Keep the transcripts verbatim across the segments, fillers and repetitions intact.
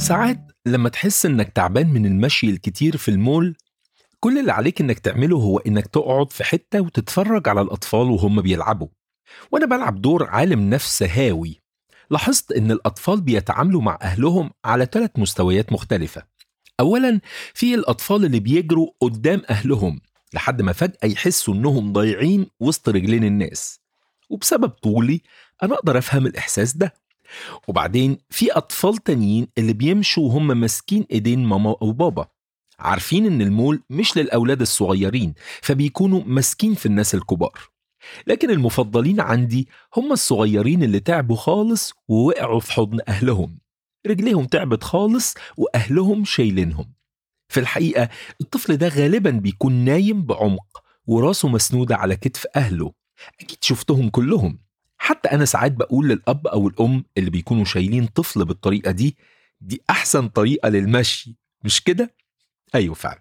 ساعات لما تحس إنك تعبان من المشي الكتير في المول، كل اللي عليك إنك تعمله هو إنك تقعد في حتة وتتفرج على الأطفال وهم بيلعبوا. وأنا بلعب دور عالم نفس هاوي. لاحظت إن الأطفال بيتعاملوا مع أهلهم على ثلاث مستويات مختلفة. أولاً، في الأطفال اللي بيجروا قدام أهلهم لحد ما فجأة يحسوا إنهم ضايعين وسط رجلين الناس، وبسبب طولي أنا أقدر أفهم الإحساس ده. وبعدين في أطفال تانيين اللي بيمشوا وهم ماسكين إيدين ماما أو بابا، عارفين إن المول مش للأولاد الصغيرين، فبيكونوا ماسكين في الناس الكبار. لكن المفضلين عندي هم الصغيرين اللي تعبوا خالص ووقعوا في حضن أهلهم، رجليهم تعبت خالص وأهلهم شايلينهم. في الحقيقة الطفل ده غالبا بيكون نايم بعمق وراسه مسنودة على كتف أهله. أكيد شفتهم كلهم. حتى أنا ساعات بقول للأب أو الأم اللي بيكونوا شايلين طفل بالطريقة دي، دي أحسن طريقة للمشي، مش كده؟ أيوة فعلا.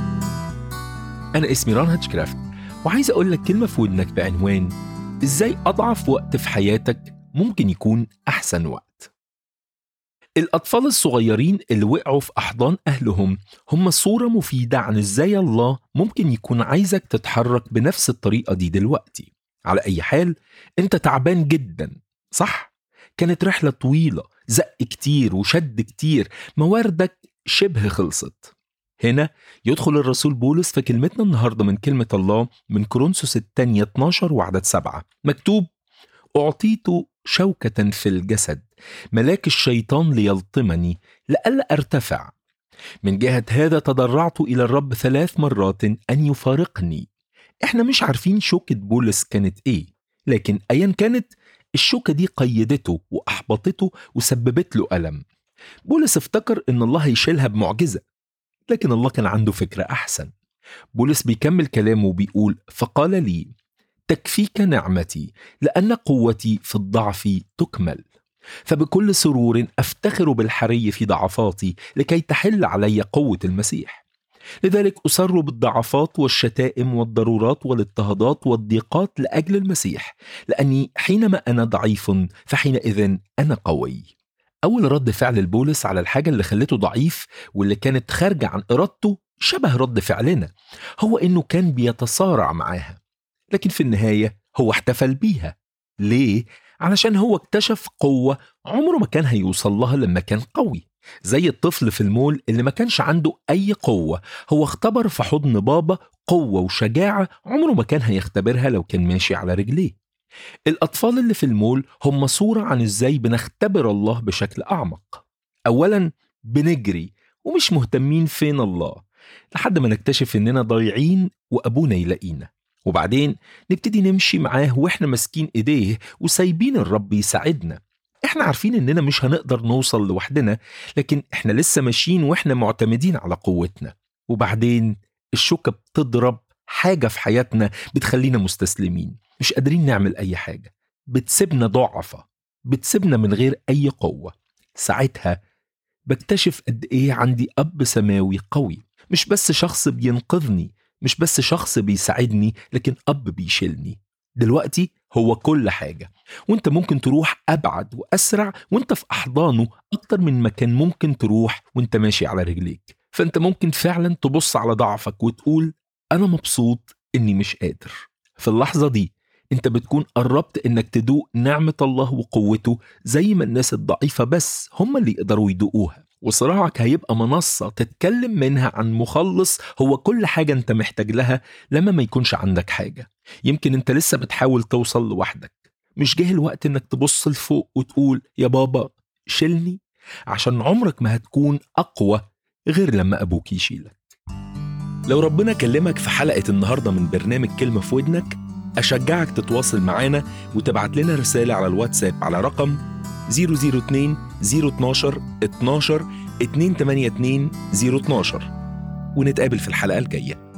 أنا اسمي ران هاتشكرافت، وعايز أقول لك كلمة في ودنك بعنوان إزاي أضعف وقت في حياتك ممكن يكون أحسن وقت. الأطفال الصغيرين اللي وقعوا في أحضان أهلهم هم صورة مفيدة عن إزاي الله ممكن يكون عايزك تتحرك بنفس الطريقة دي دلوقتي. على أي حال، أنت تعبان جدا، صح؟ كانت رحلة طويلة، زق كتير وشد كتير، مواردك شبه خلصت. هنا يدخل الرسول بولس في كلمتنا النهاردة من كلمة الله من كورنثوس الثانية اتناشر وعدد سبعة، مكتوب: أعطيت شوكة في الجسد، ملاك الشيطان ليلطمني لألا أرتفع. من جهة هذا تضرعت إلى الرب ثلاث مرات أن يفارقني. إحنا مش عارفين شوكة بولس كانت إيه، لكن أيا كانت الشوكة دي قيدته وأحبطته وسببت له ألم. بولس افتكر إن الله يشيلها بمعجزة، لكن الله كان عنده فكرة أحسن. بولس بيكمل كلامه وبيقول: فقال لي تكفيك نعمتي لأن قوتي في الضعف تكمل، فبكل سرور أفتخر بالحري في ضعفاتي لكي تحل علي قوة المسيح. لذلك أسر بالضعفات والشتائم والضرورات والاضطهادات والضيقات لأجل المسيح، لأني حينما أنا ضعيف فحينئذ أنا قوي. أول رد فعل البولس على الحاجة اللي خلته ضعيف واللي كانت خارجة عن إرادته شبه رد فعلنا، هو إنه كان بيتصارع معاها، لكن في النهاية هو احتفل بيها. ليه؟ علشان هو اكتشف قوة عمره ما كان هيوصل لها لما كان قوي. زي الطفل في المول اللي ما كانش عنده أي قوة، هو اختبر في حضن بابا قوة وشجاعة عمره ما كان هيختبرها لو كان ماشي على رجليه. الأطفال اللي في المول هم صورة عن إزاي بنختبر الله بشكل أعمق. أولا بنجري ومش مهتمين فين الله لحد ما نكتشف إننا ضايعين وأبونا يلاقينا، وبعدين نبتدي نمشي معاه وإحنا ماسكين إيديه وسايبين الرب يساعدنا. إحنا عارفين إننا مش هنقدر نوصل لوحدنا، لكن إحنا لسه ماشيين وإحنا معتمدين على قوتنا. وبعدين الشوكة بتضرب حاجة في حياتنا بتخلينا مستسلمين، مش قادرين نعمل أي حاجة، بتسيبنا ضعفة، بتسيبنا من غير أي قوة. ساعتها بكتشف قد إيه عندي أب سماوي قوي، مش بس شخص بينقذني، مش بس شخص بيساعدني، لكن أب بيشيلني. دلوقتي هو كل حاجة، وانت ممكن تروح أبعد وأسرع وانت في أحضانه أكتر من ما كان ممكن تروح وانت ماشي على رجليك. فانت ممكن فعلا تبص على ضعفك وتقول: أنا مبسوط إني مش قادر. في اللحظة دي انت بتكون قربت انك تدوق نعمة الله وقوته زي ما الناس الضعيفة بس هم اللي يقدروا يدوقوها. وصراعك هيبقى منصة تتكلم منها عن مخلص هو كل حاجة انت محتاج لها لما ما يكونش عندك حاجة. يمكن انت لسه بتحاول توصل لوحدك، مش جه الوقت انك تبص لفوق وتقول: يا بابا شيلني، عشان عمرك ما هتكون أقوى غير لما أبوك يشيلك. لو ربنا كلمك في حلقة النهاردة من برنامج كلمة في ودنك، أشجعك تتواصل معانا وتبعت لنا رسالة على الواتساب على رقم صفر صفر اتنين صفر اتناشر اتناشر اتنين تمانية اتنين صفر اتناشر، ونتقابل في الحلقة الجاية.